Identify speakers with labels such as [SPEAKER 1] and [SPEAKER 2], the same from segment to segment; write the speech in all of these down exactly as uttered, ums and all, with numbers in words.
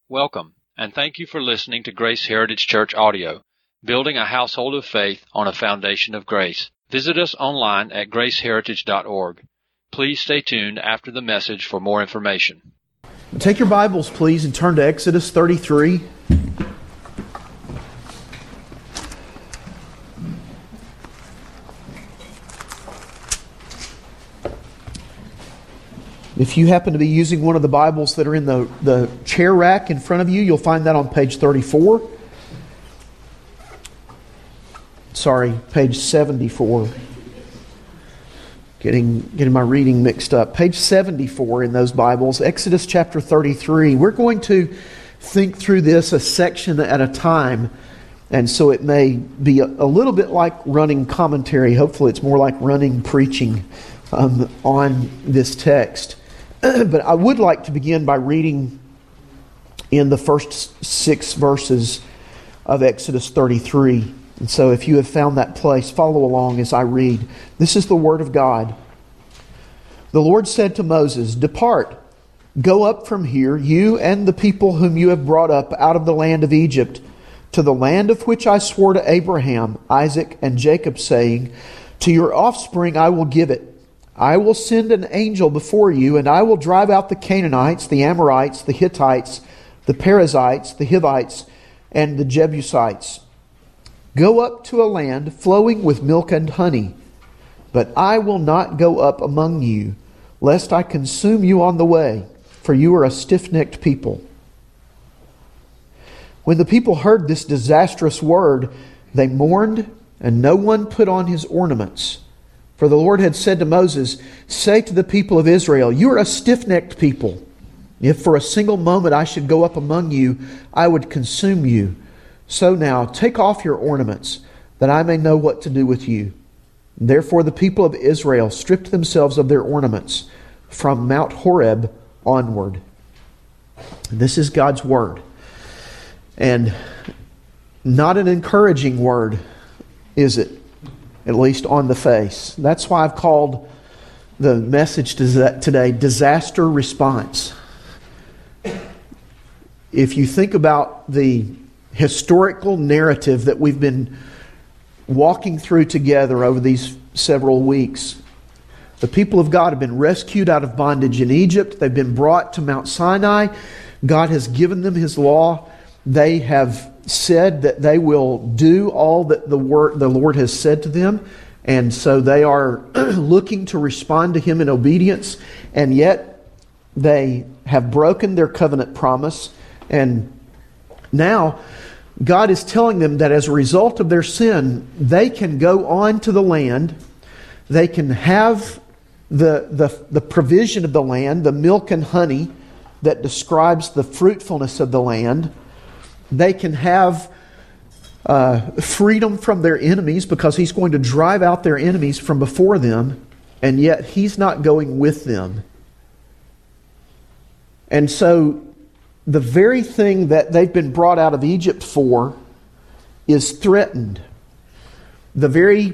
[SPEAKER 1] Welcome, and thank you for listening to Grace Heritage Church Audio, building a household of faith on a foundation of grace. Visit us online at grace heritage dot org. Please stay tuned after the message for more information.
[SPEAKER 2] Take your Bibles, please, and turn to Exodus thirty-three. If you happen to be using one of the Bibles that are in the, the chair rack in front of you, you'll find that on page thirty-four. Sorry, page seventy-four. Getting, getting my reading mixed up. Page seventy-four in those Bibles, Exodus chapter thirty-three. We're going to think through this a section at a time, and so it may be a, a little bit like running commentary. Hopefully it's more like running preaching um, on this text. But I would like to begin by reading in the first six verses of Exodus thirty-three. And so if you have found that place, follow along as I read. This is the Word of God. The Lord said to Moses, "Depart, go up from here, you and the people whom you have brought up out of the land of Egypt, to the land of which I swore to Abraham, Isaac, and Jacob, saying, to your offspring I will give it. I will send an angel before you, and I will drive out the Canaanites, the Amorites, the Hittites, the Perizzites, the Hivites, and the Jebusites. Go up to a land flowing with milk and honey. But I will not go up among you, lest I consume you on the way, for you are a stiff-necked people." When the people heard this disastrous word, they mourned, and no one put on his ornaments. For the Lord had said to Moses, "Say to the people of Israel, you are a stiff-necked people. If for a single moment I should go up among you, I would consume you. So now take off your ornaments, that I may know what to do with you." Therefore the people of Israel stripped themselves of their ornaments from Mount Horeb onward. This is God's word. And not an encouraging word, is it? At least on the face. That's why I've called the message today Disaster Response. If you think about the historical narrative that we've been walking through together over these several weeks, the people of God have been rescued out of bondage in Egypt. They've been brought to Mount Sinai. God has given them His law. They have said that they will do all that the word, the Lord has said to them. And so they are looking to respond to Him in obedience. And yet they have broken their covenant promise. And now God is telling them that as a result of their sin, they can go on to the land. They can have the, the, the provision of the land, the milk and honey that describes the fruitfulness of the land. They can have uh, freedom from their enemies because He's going to drive out their enemies from before them, and yet He's not going with them. And so the very thing that they've been brought out of Egypt for is threatened. The very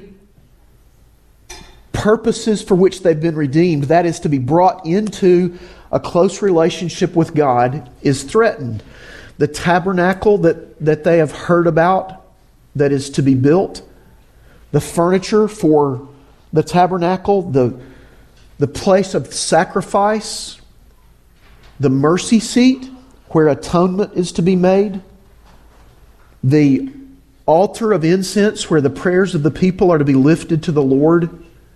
[SPEAKER 2] purposes for which they've been redeemed, that is to be brought into a close relationship with God, is threatened. The tabernacle that, that they have heard about that is to be built, the furniture for the tabernacle, the, the place of sacrifice, the mercy seat where atonement is to be made, the altar of incense where the prayers of the people are to be lifted to the Lord.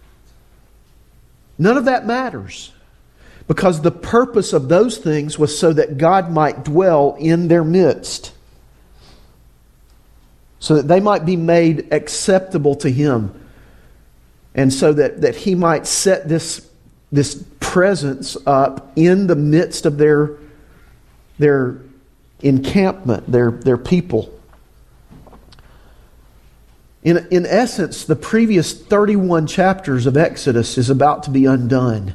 [SPEAKER 2] None of that matters. Because the purpose of those things was so that God might dwell in their midst. So that they might be made acceptable to Him. And so that, that He might set this, this presence up in the midst of their, their encampment, their, their people. In, in essence, the previous thirty-one chapters of Exodus is about to be undone.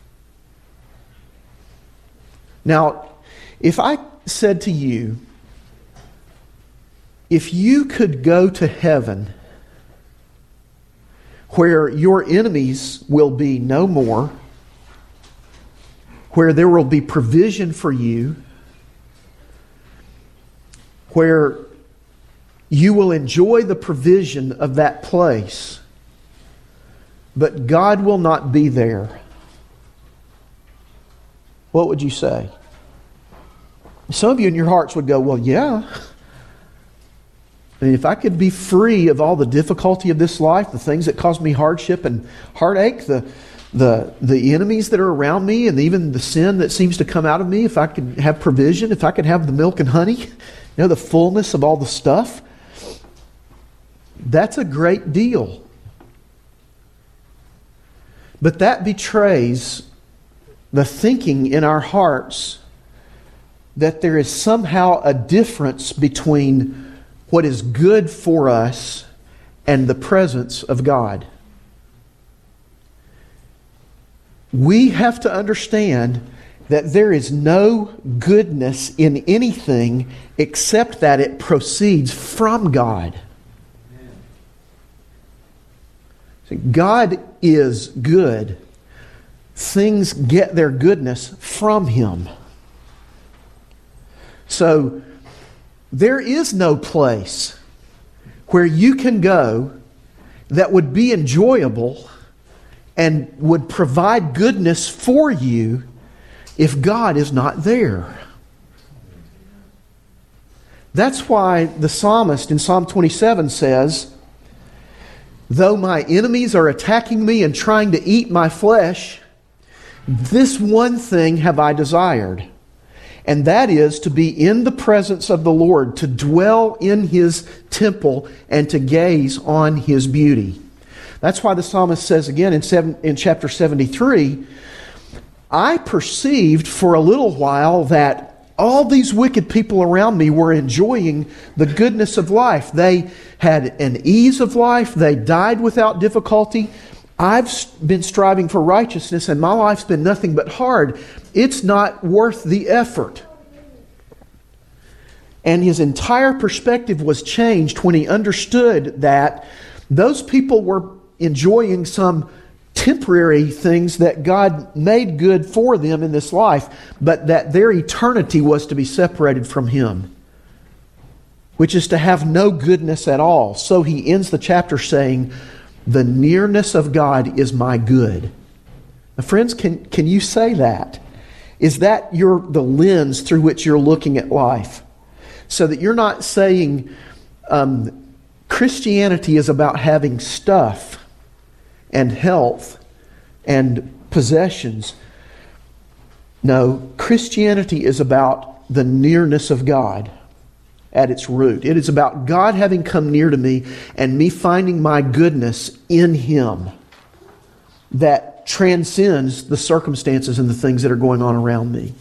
[SPEAKER 2] Now, if I said to you, if you could go to heaven where your enemies will be no more, where there will be provision for you, where you will enjoy the provision of that place, but God will not be there, what would you say? Some of you in your hearts would go, well, yeah. I mean, if I could be free of all the difficulty of this life, the things that cause me hardship and heartache, the the the enemies that are around me, and even the sin that seems to come out of me, if I could have provision, if I could have the milk and honey, you know, the fullness of all the stuff, that's a great deal. But that betrays the thinking in our hearts that there is somehow a difference between what is good for us and the presence of God. We have to understand that there is no goodness in anything except that it proceeds from God. God is good. Things get their goodness from Him. So, there is no place where you can go that would be enjoyable and would provide goodness for you if God is not there. That's why the psalmist in Psalm twenty-seven says, though my enemies are attacking me and trying to eat my flesh, this one thing have I desired, and that is to be in the presence of the Lord, to dwell in His temple and to gaze on His beauty. That's why the psalmist says again in, seven, in chapter seventy-three, I perceived for a little while that all these wicked people around me were enjoying the goodness of life. They had an ease of life. They died without difficulty. I've been striving for righteousness and my life's been nothing but hard. It's not worth the effort. And his entire perspective was changed when he understood that those people were enjoying some temporary things that God made good for them in this life, but that their eternity was to be separated from Him, which is to have no goodness at all. So he ends the chapter saying, the nearness of God is my good. Now, friends, can, can you say that? Is that your the lens through which you're looking at life? So that you're not saying um, Christianity is about having stuff and health and possessions. No, Christianity is about the nearness of God at its root. It is about God having come near to me and me finding my goodness in Him that transcends the circumstances and the things that are going on around me.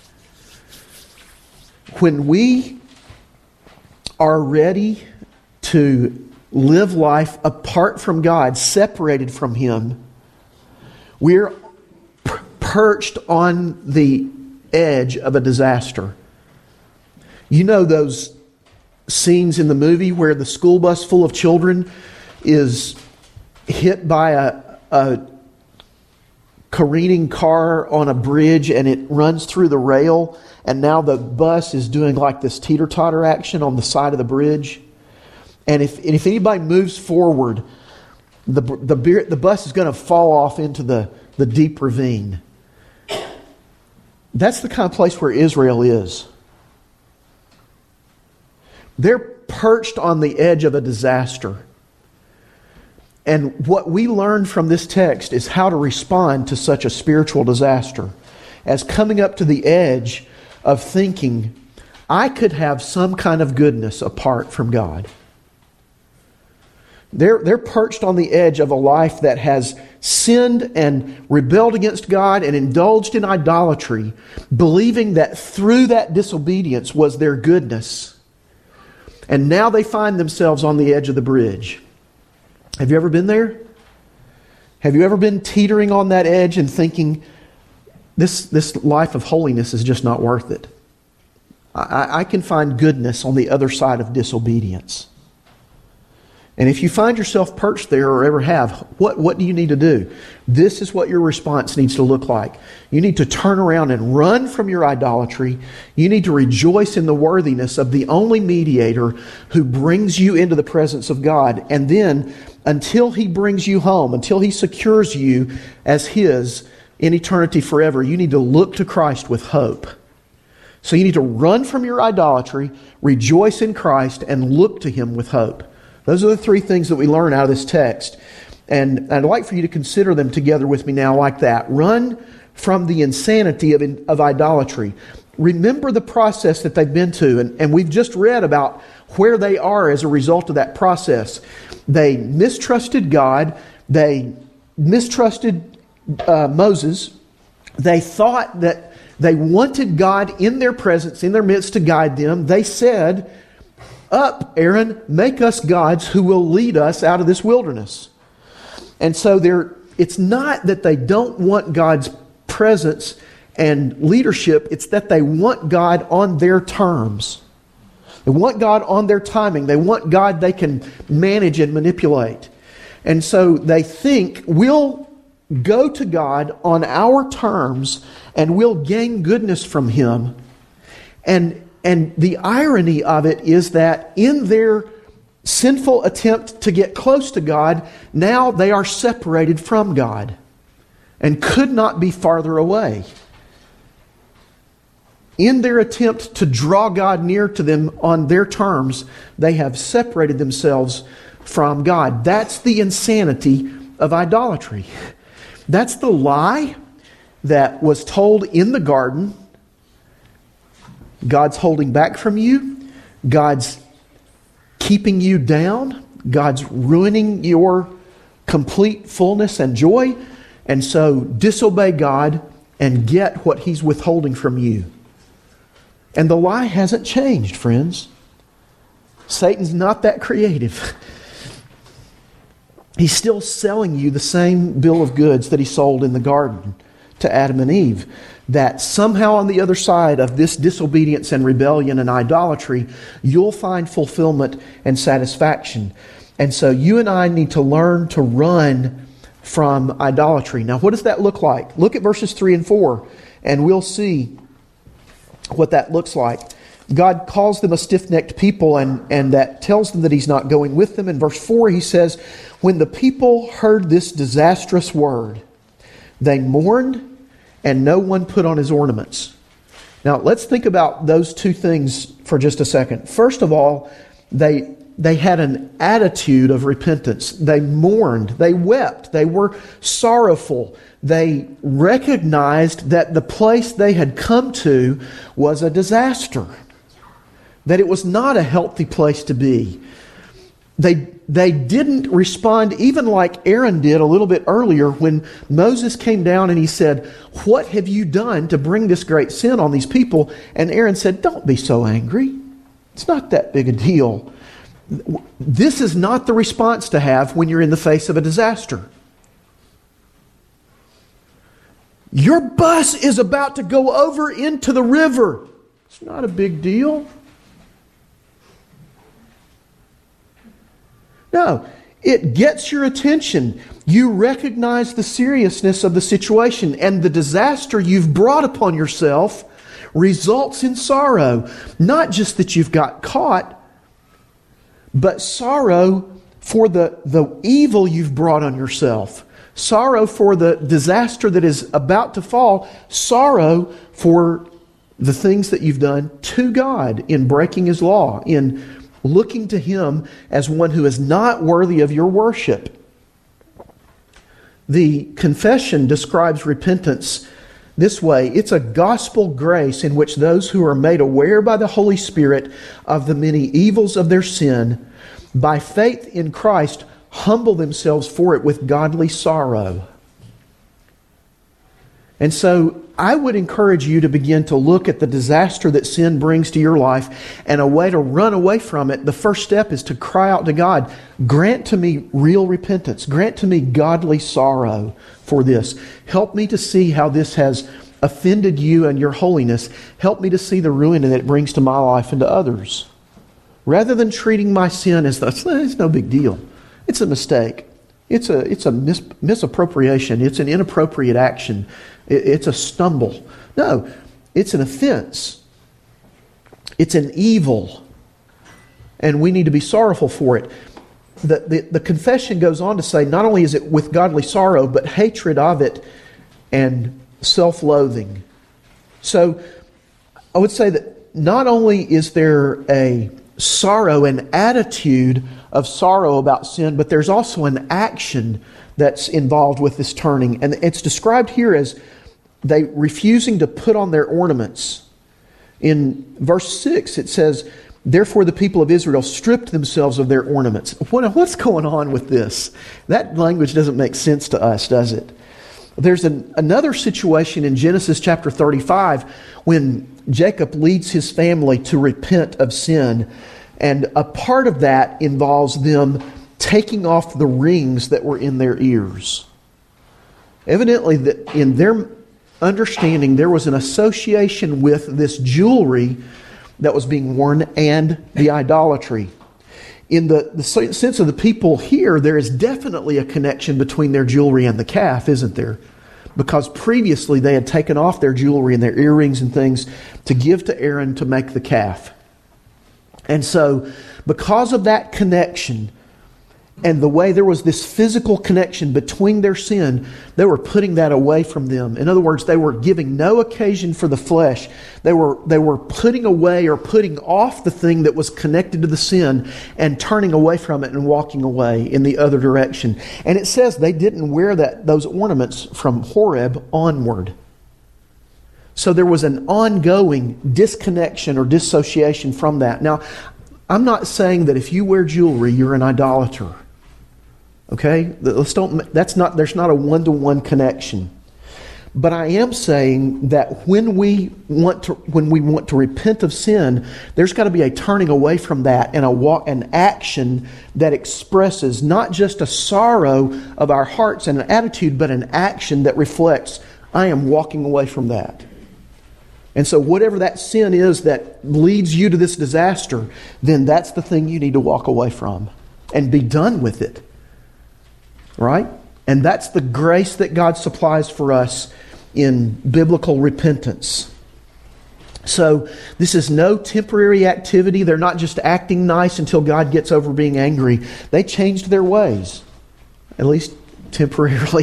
[SPEAKER 2] When we are ready to live life apart from God, separated from Him, we're per- perched on the edge of a disaster. You know those scenes in the movie where the school bus full of children is hit by a, a careening car on a bridge and it runs through the rail, and now the bus is doing like this teeter-totter action on the side of the bridge. And if, and if anybody moves forward, the, the, the bus is going to fall off into the, the deep ravine. That's the kind of place where Israel is. They're perched on the edge of a disaster. And what we learn from this text is how to respond to such a spiritual disaster, as coming up to the edge of thinking, I could have some kind of goodness apart from God. They're, they're perched on the edge of a life that has sinned and rebelled against God and indulged in idolatry, believing that through that disobedience was their goodness. And now they find themselves on the edge of the bridge. Have you ever been there? Have you ever been teetering on that edge and thinking, this, this life of holiness is just not worth it? I, I can find goodness on the other side of disobedience. And if you find yourself perched there or ever have, what, what do you need to do? This is what your response needs to look like. You need to turn around and run from your idolatry. You need to rejoice in the worthiness of the only mediator who brings you into the presence of God. And then, until He brings you home, until He secures you as His in eternity forever, you need to look to Christ with hope. So you need to run from your idolatry, rejoice in Christ, and look to Him with hope. Those are the three things that we learn out of this text. And I'd like for you to consider them together with me now like that. Run from the insanity of, of idolatry. Remember the process that they've been to. And, and we've just read about where they are as a result of that process. They mistrusted God. They mistrusted uh, Moses. They thought that they wanted God in their presence, in their midst to guide them. They said, "Up, Aaron, make us gods who will lead us out of this wilderness." And so they're, it's not that they don't want God's presence and leadership, it's that they want God on their terms. They want God on their timing. They want God they can manage and manipulate. And so they think, we'll go to God on our terms and we'll gain goodness from Him. And And the irony of it is that in their sinful attempt to get close to God, now they are separated from God and could not be farther away. In their attempt to draw God near to them on their terms, they have separated themselves from God. That's the insanity of idolatry. That's the lie that was told in the garden. God's holding back from you. God's keeping you down. God's ruining your complete fullness and joy. And so disobey God and get what He's withholding from you. And the lie hasn't changed, friends. Satan's not that creative. He's still selling you the same bill of goods that he sold in the garden to Adam and Eve. That somehow on the other side of this disobedience and rebellion and idolatry, you'll find fulfillment and satisfaction. And so you and I need to learn to run from idolatry. Now, what does that look like? Look at verses three and four, and we'll see what that looks like. God calls them a stiff-necked people, and, and that tells them that He's not going with them. In verse four, He says, "When the people heard this disastrous word, they mourned, and no one put on his ornaments." Now, let's think about those two things for just a second. First of all, they they had an attitude of repentance. They mourned. They wept. They were sorrowful. They recognized that the place they had come to was a disaster, that it was not a healthy place to be. They they didn't respond even like Aaron did a little bit earlier when Moses came down and he said, "What have you done to bring this great sin on these people?" And Aaron said, "Don't be so angry. It's not that big a deal." This is not the response to have when you're in the face of a disaster. Your bus is about to go over into the river. It's not a big deal. No, it gets your attention. You recognize the seriousness of the situation, and the disaster you've brought upon yourself results in sorrow. Not just that you've got caught, but sorrow for the, the evil you've brought on yourself. Sorrow for the disaster that is about to fall. Sorrow for the things that you've done to God in breaking His law, in looking to Him as one who is not worthy of your worship. The confession describes repentance this way. It's a gospel grace in which those who are made aware by the Holy Spirit of the many evils of their sin, by faith in Christ, humble themselves for it with godly sorrow. And so I would encourage you to begin to look at the disaster that sin brings to your life, and a way to run away from it. The first step is to cry out to God, "Grant to me real repentance. Grant to me godly sorrow for this. Help me to see how this has offended you and your holiness. Help me to see the ruin that it brings to my life and to others." Rather than treating my sin as though it's no big deal. it's a mistake. It's a it's a mis- misappropriation. It's an inappropriate action. It, it's a stumble. No, it's an offense. It's an evil. And we need to be sorrowful for it. The, the, the confession goes on to say, not only is it with godly sorrow, but hatred of it and self-loathing. So I would say that not only is there a sorrow, an attitude of sorrow about sin, but there's also an action that's involved with this turning. And it's described here as they refusing to put on their ornaments. In verse six, it says, therefore the people of Israel stripped themselves of their ornaments. What, what's going on with this? That language doesn't make sense to us, does it? There's an, another situation in Genesis chapter thirty-five when Jacob leads his family to repent of sin. And a part of that involves them taking off the rings that were in their ears. Evidently, that in their understanding, there was an association with this jewelry that was being worn and the idolatry. In the, the sense of the people here, there is definitely a connection between their jewelry and the calf, isn't there? Because previously they had taken off their jewelry and their earrings and things to give to Aaron to make the calf. And so, because of that connection, and the way there was this physical connection between their sin, they were putting that away from them. In other words, they were giving no occasion for the flesh. They were, they were putting away or putting off the thing that was connected to the sin and turning away from it and walking away in the other direction. And it says they didn't wear that those ornaments from Horeb onward. So there was an ongoing disconnection or dissociation from that. Now, I'm not saying that if you wear jewelry, you're an idolater. Okay? Let's don't, that's not, there's not a one-to-one connection. But I am saying that when we want to, when we want to repent of sin, there's got to be a turning away from that and a walk, an action that expresses not just a sorrow of our hearts and an attitude, but an action that reflects, I am walking away from that. And so whatever that sin is that leads you to this disaster, then that's the thing you need to walk away from and be done with it. Right? And that's the grace that God supplies for us in biblical repentance. So this is no temporary activity. They're not just acting nice until God gets over being angry. They changed their ways, at least temporarily.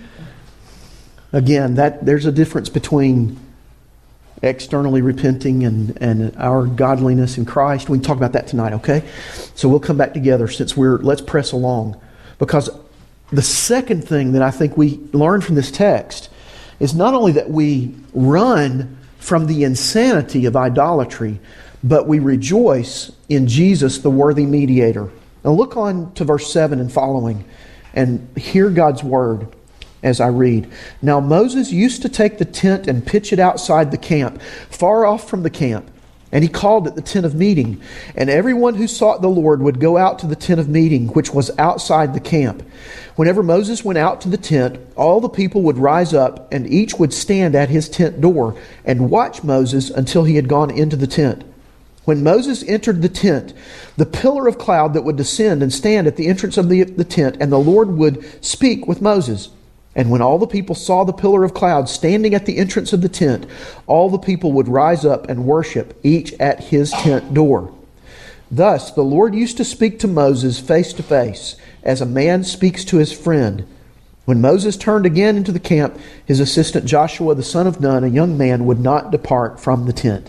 [SPEAKER 2] Again, that there's a difference between externally repenting and, and our godliness in Christ. We can talk about that tonight, okay? So we'll come back together since we're, let's press along. Because the second thing that I think we learn from this text is not only that we run from the insanity of idolatry, but we rejoice in Jesus, the worthy mediator. Now look on to verse seven and following and hear God's word. As I read, now Moses used to take the tent and pitch it outside the camp, far off from the camp. And he called it the tent of meeting. And everyone who sought the Lord would go out to the tent of meeting, which was outside the camp. Whenever Moses went out to the tent, all the people would rise up, and each would stand at his tent door and watch Moses until he had gone into the tent. When Moses entered the tent, the pillar of cloud that would descend and stand at the entrance of the, the tent, and the Lord would speak with Moses. And when all the people saw the pillar of cloud standing at the entrance of the tent, all the people would rise up and worship, each at his tent door. Thus the Lord used to speak to Moses face to face, as a man speaks to his friend. When Moses turned again into the camp, his assistant Joshua the son of Nun, a young man, would not depart from the tent.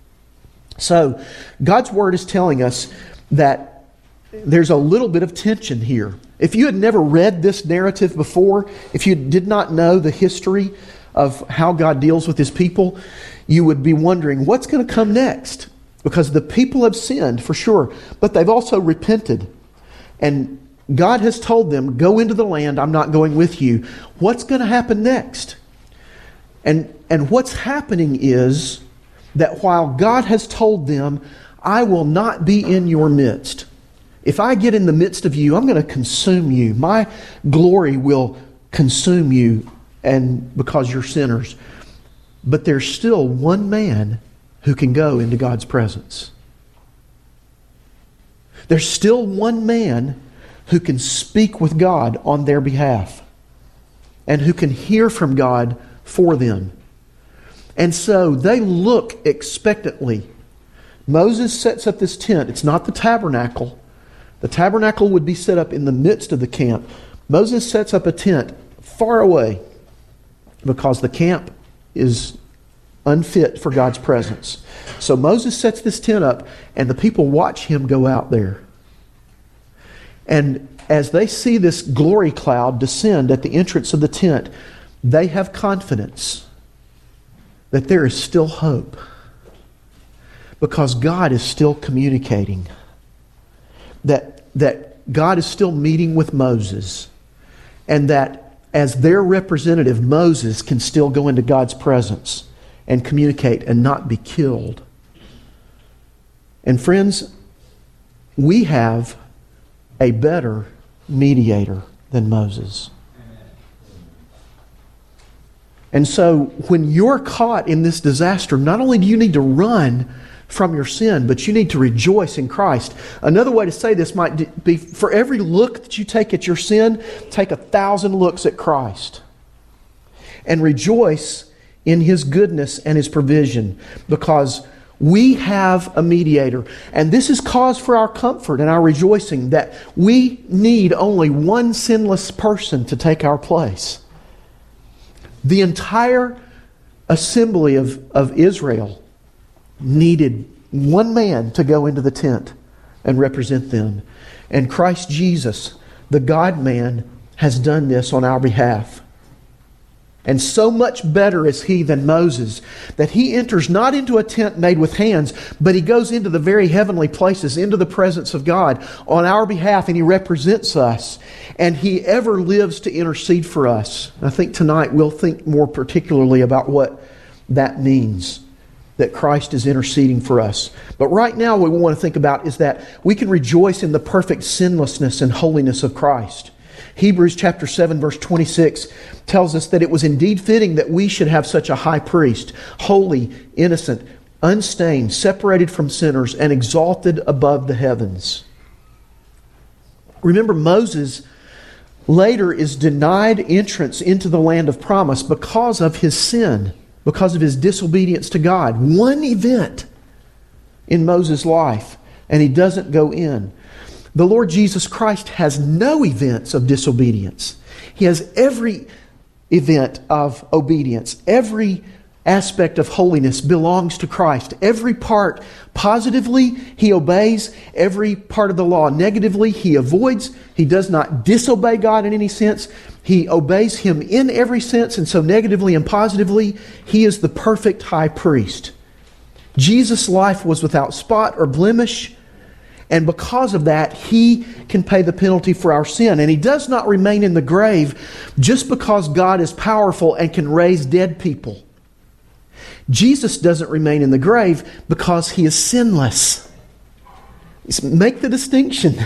[SPEAKER 2] So God's word is telling us that there's a little bit of tension here. If you had never read this narrative before, if you did not know the history of how God deals with his people, you would be wondering, what's going to come next? Because the people have sinned, for sure, but they've also repented. And God has told them, go into the land, I'm not going with you. What's going to happen next? And, and what's happening is that while God has told them, I will not be in your midst. If I get in the midst of you, I'm going to consume you. My glory will consume you, and because you're sinners. But there's still one man who can go into God's presence. There's still one man who can speak with God on their behalf and who can hear from God for them. And so they look expectantly. Moses sets up this tent. It's not the tabernacle. The tabernacle would be set up in the midst of the camp. Moses sets up a tent far away because the camp is unfit for God's presence. So Moses sets this tent up and the people watch him go out there. And as they see this glory cloud descend at the entrance of the tent, they have confidence that there is still hope because God is still communicating. That, that God is still meeting with Moses, and that as their representative, Moses can still go into God's presence and communicate and not be killed. And friends, we have a better mediator than Moses. And so when you're caught in this disaster, not only do you need to run from your sin, but you need to rejoice in Christ. Another way to say this might be, for every look that you take at your sin, take a thousand looks at Christ. And rejoice in His goodness and His provision, because we have a mediator. And this is cause for our comfort and our rejoicing, that we need only one sinless person to take our place. The entire assembly of, of Israel needed one man to go into the tent and represent them. And Christ Jesus, the God-man, has done this on our behalf. And so much better is He than Moses, that He enters not into a tent made with hands, but He goes into the very heavenly places, into the presence of God on our behalf, and He represents us. And He ever lives to intercede for us. I think tonight we'll think more particularly about what that means, that Christ is interceding for us. But right now what we want to think about is that we can rejoice in the perfect sinlessness and holiness of Christ. Hebrews chapter seven verse twenty-six tells us that it was indeed fitting that we should have such a high priest, holy, innocent, unstained, separated from sinners, and exalted above the heavens. Remember, Moses later is denied entrance into the land of promise because of his sin, because of his disobedience to God. One event in Moses' life, and he doesn't go in. The Lord Jesus Christ has no events of disobedience. He has every event of obedience. Every aspect of holiness belongs to Christ. Every part, positively, He obeys. Every part of the law, negatively, He avoids. He does not disobey God in any sense. He obeys Him in every sense. And so negatively and positively, He is the perfect high priest. Jesus' life was without spot or blemish. And because of that, He can pay the penalty for our sin. And He does not remain in the grave just because God is powerful and can raise dead people. Jesus doesn't remain in the grave because He is sinless. Make the distinction.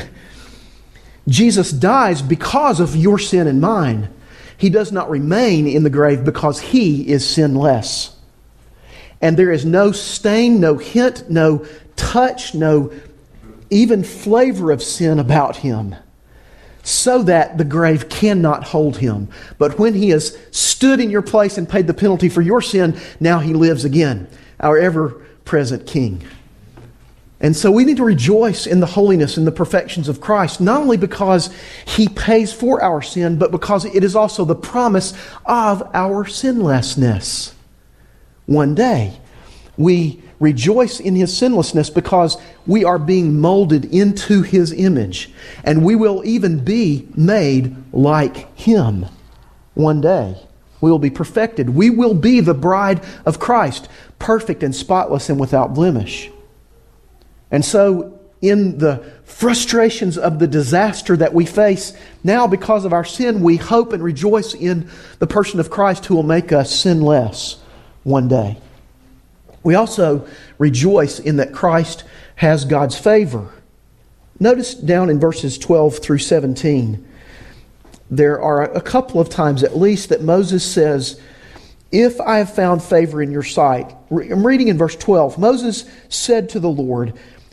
[SPEAKER 2] Jesus dies because of your sin and mine. He does not remain in the grave because He is sinless. And there is no stain, no hint, no touch, no even flavor of sin about Him, so that the grave cannot hold Him. But when He has stood in your place and paid the penalty for your sin, now He lives again, our ever-present King. And so we need to rejoice in the holiness and the perfections of Christ, not only because He pays for our sin, but because it is also the promise of our sinlessness. One day, we rejoice in His sinlessness because we are being molded into His image. And we will even be made like Him one day. We will be perfected. We will be the bride of Christ, perfect and spotless and without blemish. And so, in the frustrations of the disaster that we face now because of our sin, we hope and rejoice in the person of Christ who will make us sinless one day. We also rejoice in that Christ has God's favor. Notice down in verses twelve through seventeen, there are a couple of times at least that Moses says, "If I have found favor in your sight." I'm reading in verse twelve. Moses said to the Lord,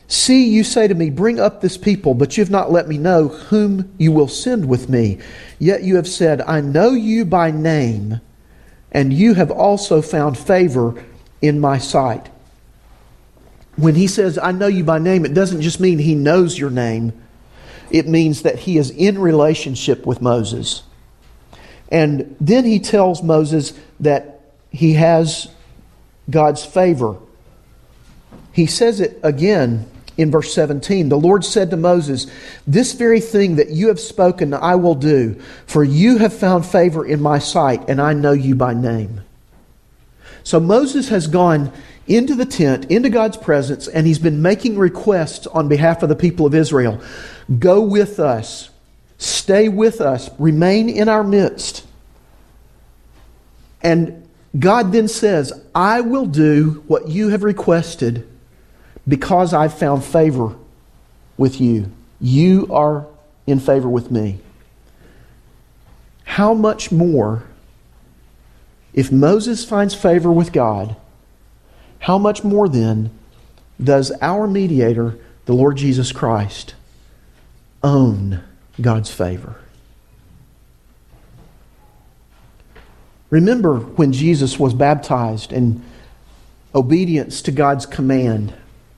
[SPEAKER 2] See, you say to me, bring up this people, but you have not let me know whom you will send with me. Yet you have said, I know you by name, and you have also found favor in my sight. When he says, I know you by name, it doesn't just mean he knows your name. It means that he is in relationship with Moses. And then he tells Moses that he has God's favor. He says it again in verse seventeen. The Lord said to Moses, this very thing that you have spoken I will do, for you have found favor in my sight, and I know you by name. So Moses has gone into the tent, into God's presence, and he's been making requests on behalf of the people of Israel. Go with us. Stay with us. Remain in our midst. And God then says, I will do what you have requested because I've found favor with you. You are in favor with me. How much more, if Moses finds favor with God, how much more then does our mediator, the Lord Jesus Christ, own God's favor? Remember when Jesus was baptized in obedience to God's command,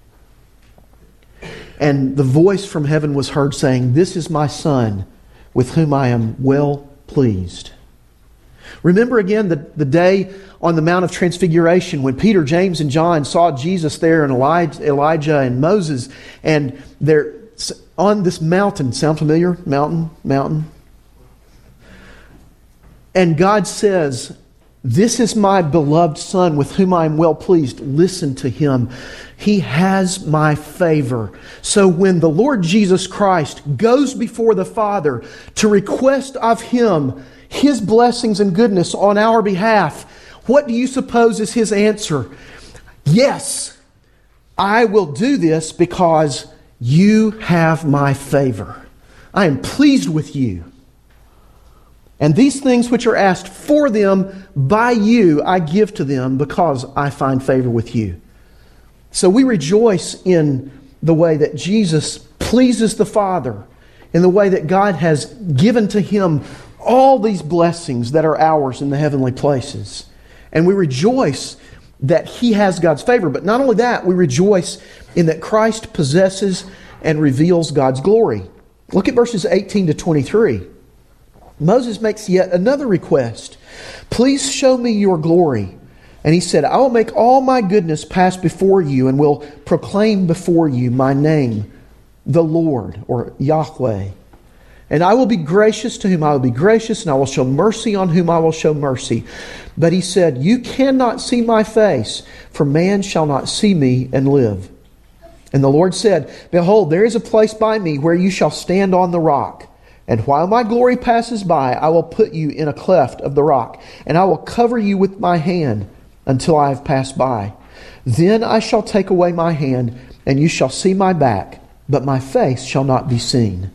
[SPEAKER 2] and the voice from heaven was heard saying, this is my Son, with whom I am well pleased. Remember again the, the day on the Mount of Transfiguration when Peter, James, and John saw Jesus there, and Elijah, Elijah and Moses, and they're on this mountain. Sound familiar? Mountain, mountain. And God says, this is my beloved Son with whom I am well pleased. Listen to Him. He has my favor. So when the Lord Jesus Christ goes before the Father to request of Him His blessings and goodness on our behalf, what do you suppose is His answer? Yes, I will do this because you have my favor. I am pleased with you. And these things which are asked for them by you, I give to them because I find favor with you. So we rejoice in the way that Jesus pleases the Father, in the way that God has given to Him all these blessings that are ours in the heavenly places. And we rejoice that He has God's favor. But not only that, we rejoice in that Christ possesses and reveals God's glory. Look at verses eighteen to twenty-three. Moses makes yet another request. Please show me your glory. And he said, I will make all my goodness pass before you and will proclaim before you my name, the Lord, or Yahweh. And I will be gracious to whom I will be gracious, and I will show mercy on whom I will show mercy. But he said, you cannot see my face, for man shall not see me and live. And the Lord said, behold, there is a place by me where you shall stand on the rock. And while my glory passes by, I will put you in a cleft of the rock, and I will cover you with my hand until I have passed by. Then I shall take away my hand, and you shall see my back, but my face shall not be seen.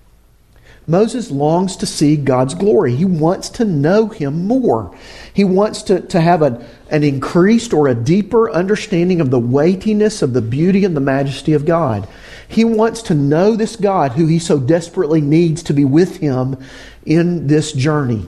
[SPEAKER 2] Moses longs to see God's glory. He wants to know Him more. He wants to, to have a, an increased or a deeper understanding of the weightiness of the beauty and the majesty of God. He wants to know this God who he so desperately needs to be with him in this journey,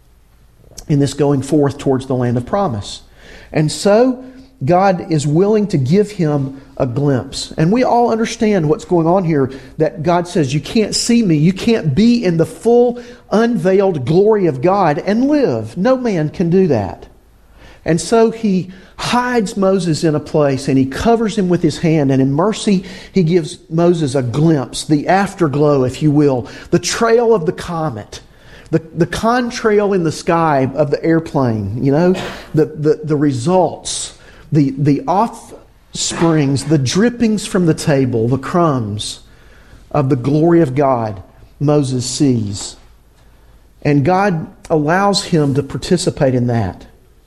[SPEAKER 2] in this going forth towards the land of promise. And so God is willing to give him a glimpse. And we all understand what's going on here, that God says, you can't see me. You can't be in the full unveiled glory of God and live. No man can do that. And so he hides Moses in a place and he covers him with his hand. And in mercy, he gives Moses a glimpse, the afterglow, if you will, the trail of the comet, the, the contrail in the sky of the airplane, you know, the, the, the results, the, the offsprings, the drippings from the table, the crumbs of the glory of God Moses sees. And God allows him to participate in that.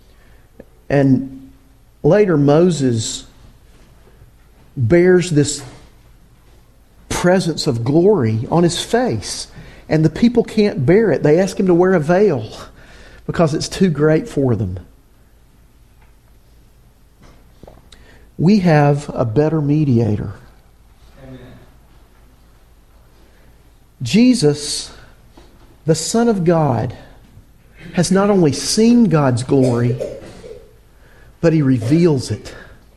[SPEAKER 2] And later Moses bears this presence of glory on his face. And the people can't bear it. They ask him to wear a veil because it's too great for them. We have a better mediator. Jesus, the Son of God, has not only seen God's glory, but He reveals it.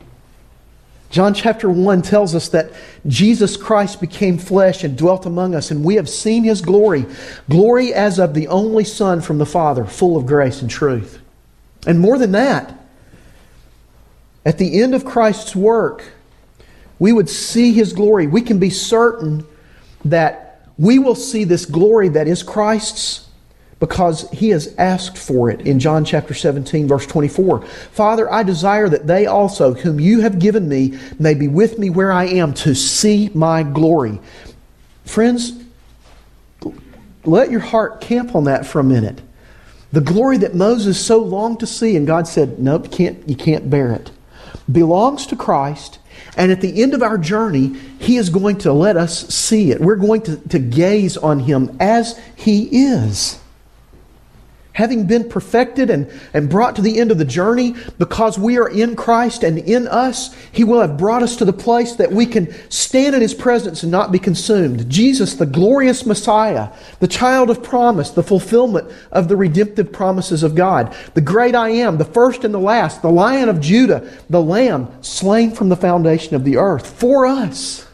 [SPEAKER 2] John chapter one tells us that Jesus Christ became flesh and dwelt among us, and we have seen His glory, glory as of the only Son from the Father, full of grace and truth. And more than that, at the end of Christ's work, we would see His glory. We can be certain that we will see this glory that is Christ's, because He has asked for it in John chapter seventeen, verse twenty-four. Father, I desire that they also, whom You have given Me, may be with Me where I am, to see My glory. Friends, let your heart camp on that for a minute. The glory that Moses so longed to see, and God said, nope, you can't, you can't bear it, belongs to Christ. And at the end of our journey, He is going to let us see it. We're going to, to gaze on Him as He is. Having been perfected and, and brought to the end of the journey, because we are in Christ and in us, He will have brought us to the place that we can stand in His presence and not be consumed. Jesus, the glorious Messiah, the child of promise, the fulfillment of the redemptive promises of God, the great I Am, the first and the last, the Lion of Judah, the Lamb slain from the foundation of the earth for us,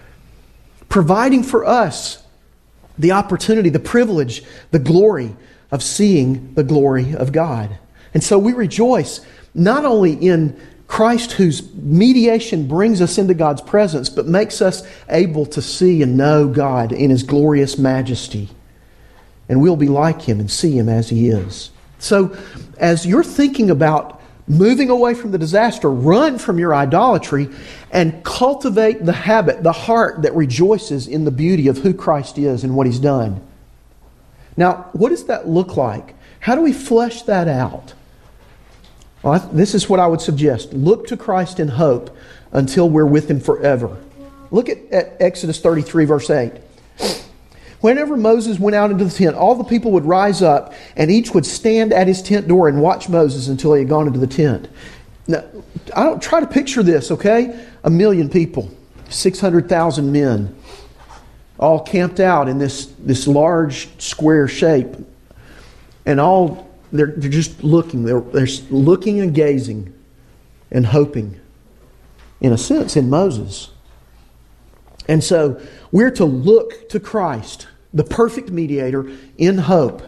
[SPEAKER 2] providing for us the opportunity, the privilege, the glory of seeing the glory of God. And so we rejoice not only in Christ, whose mediation brings us into God's presence, but makes us able to see and know God in His glorious majesty. And we'll be like Him and see Him as He is. So as you're thinking about moving away from the disaster, run from your idolatry and cultivate the habit, the heart that rejoices in the beauty of who Christ is and what He's done. Now, what does that look like? How do we flesh that out? Well, I, this is what I would suggest. Look to Christ in hope until we're with Him forever. Look at, at Exodus thirty-three, verse eight. Whenever Moses went out into the tent, all the people would rise up, and each would stand at his tent door and watch Moses until he had gone into the tent. Now, I don't try to picture this, okay? A million people, six hundred thousand men, all camped out in this, this large square shape. And all, they're, they're just looking. They're, they're looking and gazing and hoping, in a sense, in Moses. And so we're to look to Christ, the perfect mediator, in hope.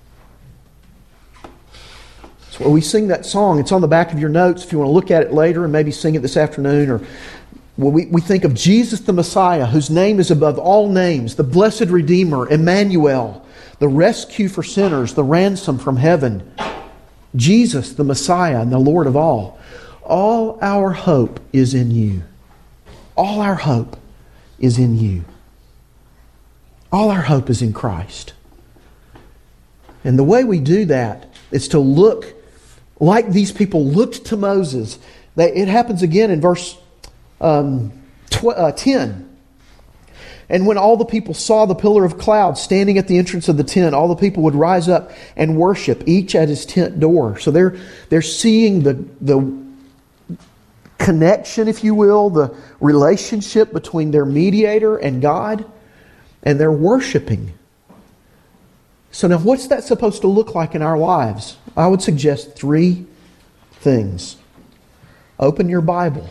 [SPEAKER 2] So we sing that song. It's on the back of your notes if you want to look at it later and maybe sing it this afternoon. Or well, we, we think of Jesus the Messiah, whose name is above all names, the blessed Redeemer, Emmanuel, the rescue for sinners, the ransom from heaven. Jesus the Messiah and the Lord of all. All our hope is in You. All our hope is in You. All our hope is in Christ. And the way we do that is to look like these people looked to Moses. They, it happens again in verse um, tw- uh, ten. And when all the people saw the pillar of cloud standing at the entrance of the tent, all the people would rise up and worship, each at his tent door. So they're they're seeing the the connection, if you will, the relationship between their mediator and God, and they're worshiping. So now what's that supposed to look like in our lives? I would suggest three things. Open your Bible.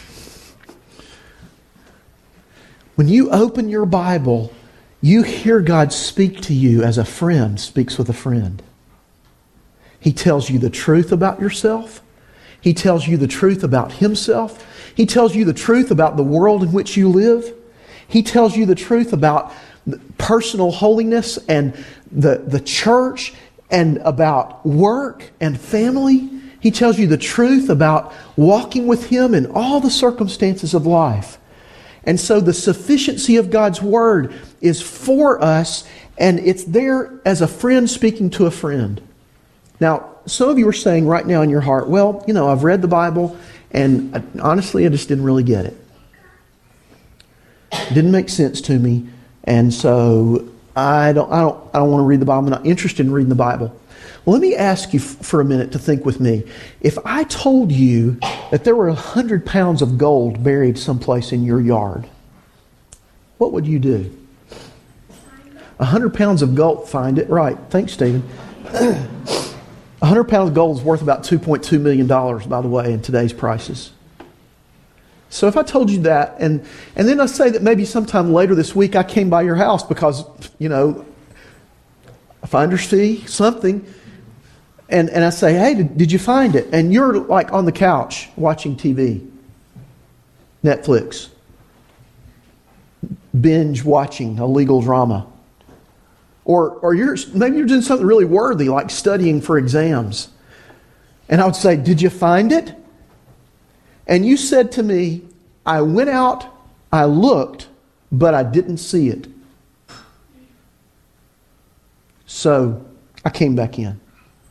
[SPEAKER 2] When you open your Bible, you hear God speak to you as a friend speaks with a friend. He tells you the truth about yourself. He tells you the truth about Himself. He tells you the truth about the world in which you live. He tells you the truth about personal holiness and the, the church and about work and family. He tells you the truth about walking with Him in all the circumstances of life. And so the sufficiency of God's Word is for us, and it's there as a friend speaking to a friend. Now, some of you are saying right now in your heart, well, you know, I've read the Bible, and honestly, I just didn't really get it. It didn't make sense to me, and so I don't, I don't, I don't want to read the Bible. I'm not interested in reading the Bible. Well, let me ask you f- for a minute to think with me. If I told you that there were a hundred pounds of gold buried someplace in your yard, what would you do? A hundred pounds of gold, find it, right. Thanks, Stephen. A hundred pounds of gold is worth about two point two million dollars, by the way, in today's prices. So if I told you that, and, and then I say that maybe sometime later this week I came by your house because, you know, a finder's fee, something, and, and I say, hey, did, did you find it? And you're like on the couch watching T V, Netflix, binge watching a legal drama. Or, or you're maybe you're doing something really worthy, like studying for exams. And I would say, did you find it? And you said to me, I went out, I looked, but I didn't see it. So I came back in.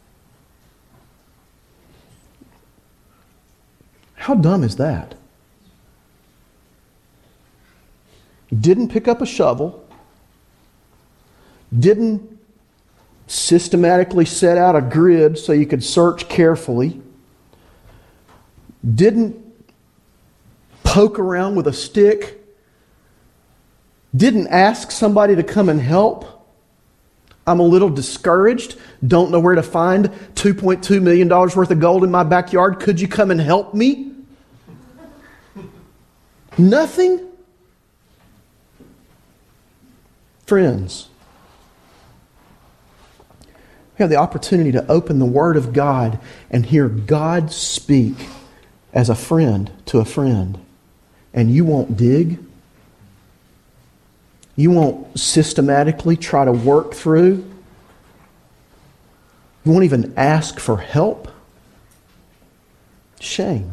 [SPEAKER 2] How dumb is that? Didn't pick up a shovel. Didn't systematically set out a grid so you could search carefully. Didn't poke around with a stick. Didn't ask somebody to come and help. I'm a little discouraged. Don't know where to find two point two million dollars worth of gold in my backyard. Could you come and help me? Nothing? Friends, we have the opportunity to open the Word of God and hear God speak as a friend to a friend. And you won't dig. You won't systematically try to work through. You won't even ask for help. Shame.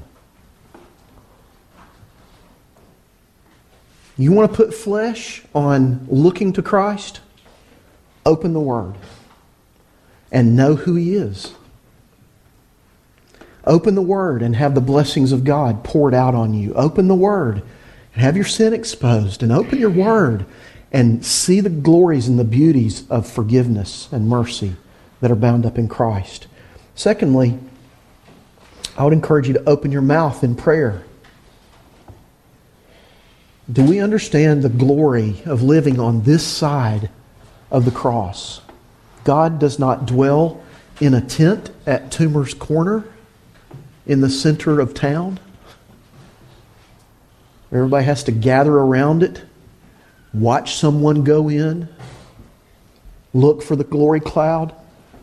[SPEAKER 2] You want to put flesh on looking to Christ? Open the Word and know who He is. Open the Word and have the blessings of God poured out on you. Open the Word and have your sin exposed. And open your Word and see the glories and the beauties of forgiveness and mercy that are bound up in Christ. Secondly, I would encourage you to open your mouth in prayer. Do we understand the glory of living on this side of the cross? God does not dwell in a tent at Toomer's Corner in the center of town. Everybody has to gather around it, watch someone go in, look for the glory cloud.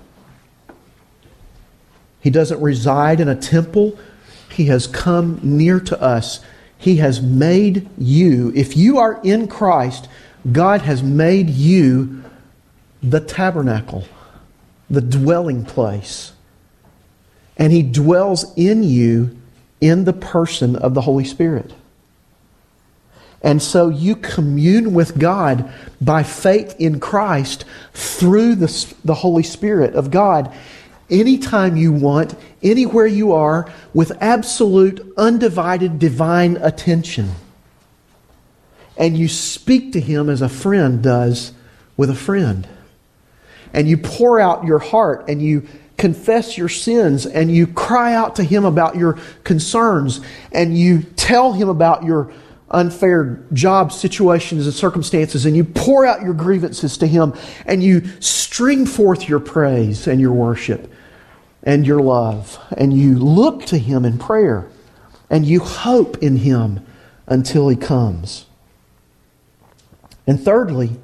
[SPEAKER 2] He doesn't reside in a temple. He has come near to us. He has made you, if you are in Christ, God has made you the tabernacle, the dwelling place. And He dwells in you in the person of the Holy Spirit. And so you commune with God by faith in Christ through the, the Holy Spirit of God anytime you want, anywhere you are, with absolute, undivided, divine attention. And you speak to Him as a friend does with a friend. And you pour out your heart and you confess your sins and you cry out to Him about your concerns and you tell Him about your unfair job situations and circumstances and you pour out your grievances to Him and you string forth your praise and your worship and your love and you look to Him in prayer and you hope in Him until He comes. And thirdly,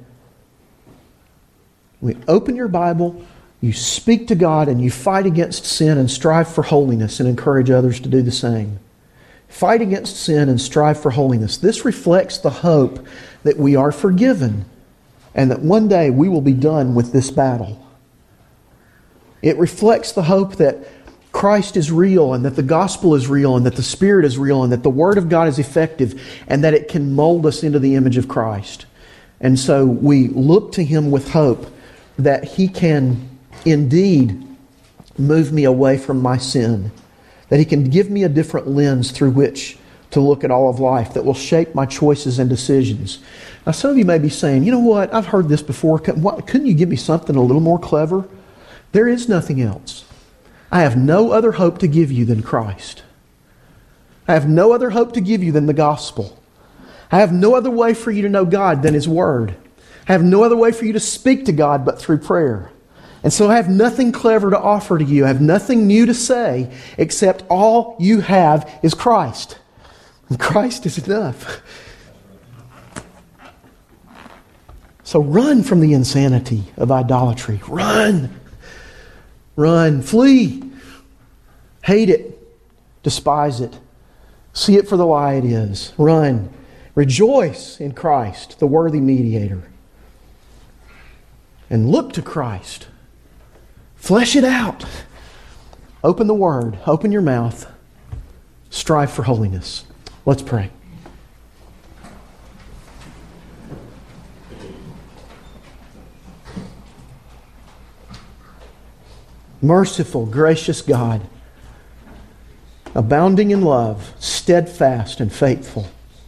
[SPEAKER 2] we open your Bible, you speak to God and you fight against sin and strive for holiness and encourage others to do the same. Fight against sin and strive for holiness. This reflects the hope that we are forgiven and that one day we will be done with this battle. It reflects the hope that Christ is real and that the gospel is real and that the Spirit is real and that the Word of God is effective and that it can mold us into the image of Christ. And so we look to Him with hope that He can indeed move me away from my sin, that He can give me a different lens through which to look at all of life that will shape my choices and decisions. Now some of you may be saying, you know what, I've heard this before. Couldn't you give me something a little more clever? There is nothing else. I have no other hope to give you than Christ. I have no other hope to give you than the gospel. I have no other way for you to know God than His Word. I have no other way for you to speak to God but through prayer. And so I have nothing clever to offer to you. I have nothing new to say except all you have is Christ. And Christ is enough. So run from the insanity of idolatry. Run. Run. Flee. Hate it. Despise it. See it for the lie it is. Run. Rejoice in Christ, the worthy mediator. And look to Christ. Flesh it out. Open the Word. Open your mouth. Strive for holiness. Let's pray. Merciful, gracious God, abounding in love, steadfast and faithful,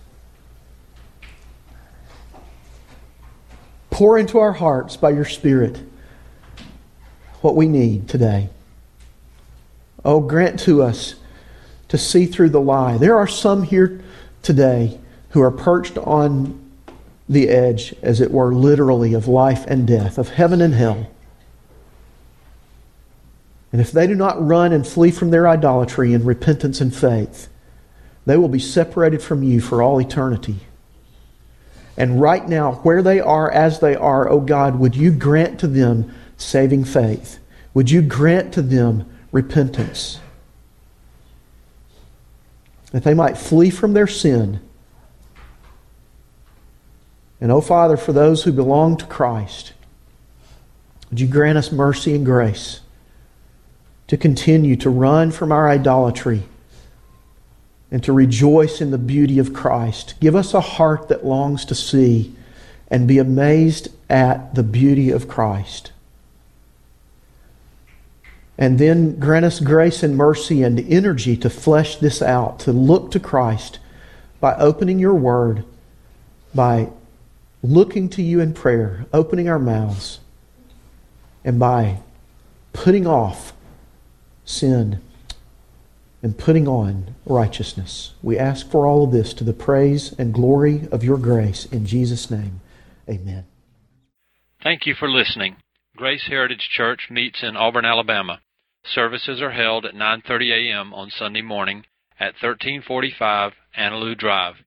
[SPEAKER 2] pour into our hearts by your Spirit what we need today. Oh, grant to us to see through the lie. There are some here today who are perched on the edge, as it were, literally, of life and death, of heaven and hell. And if they do not run and flee from their idolatry in repentance and faith, they will be separated from you for all eternity. And right now, where they are as they are, O God, would you grant to them saving faith? Would you grant to them repentance? That they might flee from their sin. And, O Father, for those who belong to Christ, would you grant us mercy and grace to continue to run from our idolatry and to rejoice in the beauty of Christ. Give us a heart that longs to see and be amazed at the beauty of Christ. And then grant us grace and mercy and energy to flesh this out, to look to Christ by opening your Word, by looking to you in prayer, opening our mouths, and by putting off sin and putting on righteousness. We ask for all of this to the praise and glory of your grace. In Jesus' name, amen.
[SPEAKER 1] Thank you for listening. Grace Heritage Church meets in Auburn, Alabama. Services are held at nine thirty a.m. on Sunday morning at thirteen forty-five Annaloo Drive.